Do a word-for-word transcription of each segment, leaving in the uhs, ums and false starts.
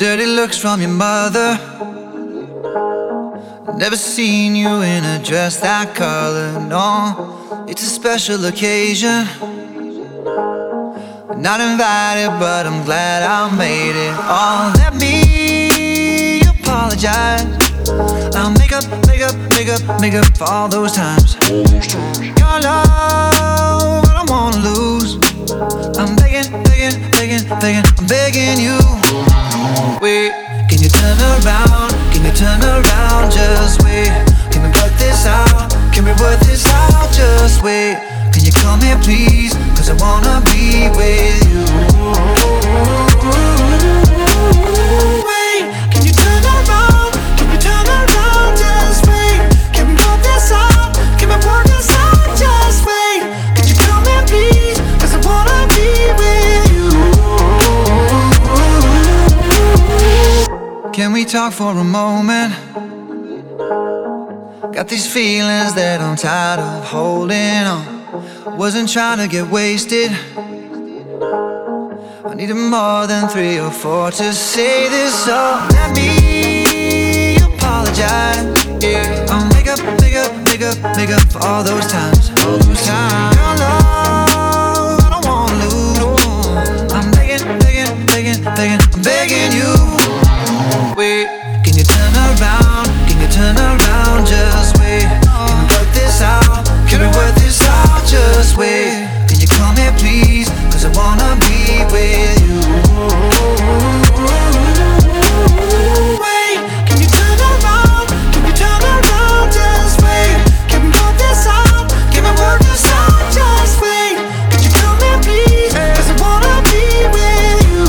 Dirty looks from your mother. Never seen you in a dress that color, no. It's a special occasion. Not invited, but I'm glad I made it. Oh, let me apologize. I'll make up, make up, make up, make up for all those times. Your love, I don't wanna lose. I'm begging, begging, begging, begging, I'm begging you. Wait, can you turn around? Can you turn around? Just wait. Can we work this out? Can we work this out? Just wait. Can you come here please? Cause I wanna be with you. Wait, can you turn around? Can you turn around? Just wait. Can we work this out? Can we work this out? Just wait. Can you come here please? Cause I wanna be with you. Can we talk for a moment? Got these feelings that I'm tired of holding on. Wasn't trying to get wasted. I needed more than three or four to say this, so let me apologize. Yeah, I'll make up, make up, make up, make up for all those times. All those times. Your love, I don't wanna lose. I'm begging, begging, begging, begging, I'm begging you. Wait, can you turn around? Can you turn around? Just wait. Can we work this out? Can we work this out? Just wait. Can you come here please? Cause I wanna be with you. Wait, can you turn around? Can you turn around? Just wait. Can we work this out? Can we work this out? Just wait. Can you come here please? Cause I wanna be with you.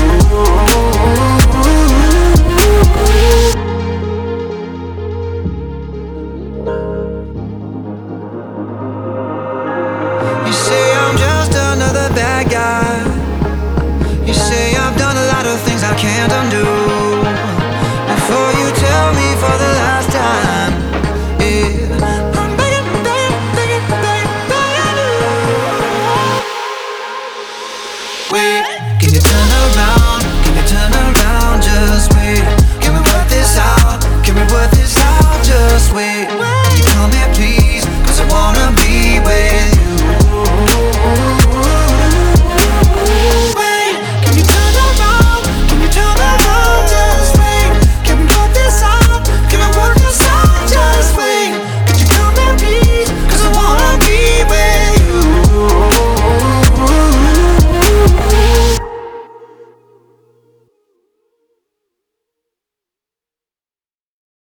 You say I'm just another bad guy.